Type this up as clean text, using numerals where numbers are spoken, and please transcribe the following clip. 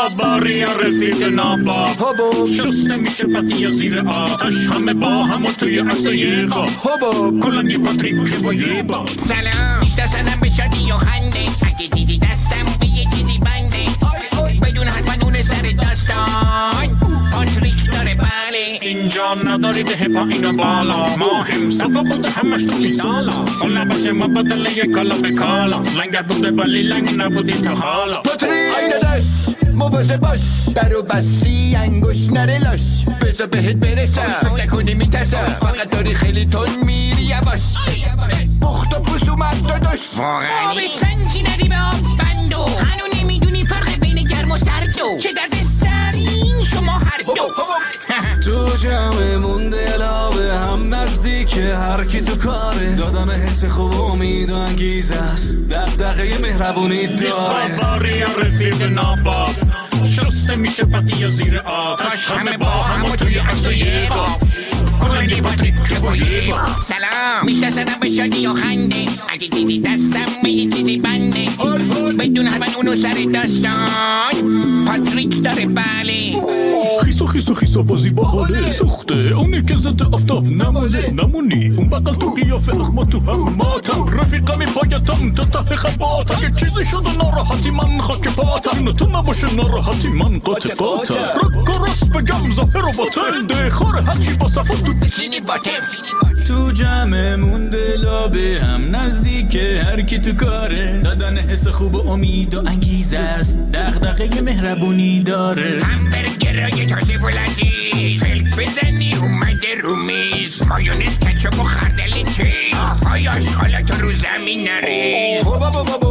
باری رفیق نابا شست نمیشه پتی زیر آتش همه با هم و توی عصای قاب کلن یه پاتریک و یه با سلام میشتسنم به شادی و خنده اگه دیدی دستم به یه چیزی بنده بدون حتما اون سر داستان پاتریک داره بله اینجا نداری ده پایین و بالا ما هم صفا بوده همش توی سالا اون نباشه ما بدل یک کالا به کالا لنگر بوده ولی لنگ نبودی تا حالا پاتریک این دست مواظب باش درو بستی انگوش نره لاش بذار بهت برسم فکر نکنی میترسم فقط داری خیلی تون میری یواش بخت و پوست اومد داداش واقعا آب سنجی ندی به آب بندو هنو نمیدونی فرق بین گرم و سردو چه درد سرین شما هر دو تو جمعمون دلا به هم نزدیک هر کی تو کاره دادن حس خوب و امید و انگیزه است دغدغه مهربونی داره باری رفیق نابا شست نمیشه پتی زیر آتش همه با هم و توی عصای قاب کلن یه پاتریک و یه با سلام میشتسنم به شادی و خنده اگه دیدی دستم به یه چیزی بنده بدون حتما اونو سر داستان پاتریک داره بله خیسو بازی با حاله سخته اونی که زده افتاب نماله نمونی اون بقل تو قیافه اخما تو هم ماتم رفیقمی بایتم تا ته خبات اگه چیزی شده ناراحتی من خاک پاتم تو نباشه ناراحتی من قاطع قاطم رک و راست بگم ظاهر و باطن ده خاره هرچی با صفا تو بکینی باطم تو جمعمون دلا به هم نزدیک هر کی تو کاره دادن حس خوب و امید و انگیزه است دغدغه مهربونی داره همبرگرای تازه و لذیذ فلک بزنی اومده رو میز مایونز کچاپ و خردل چیز آیا اشغالات رو زمین نریز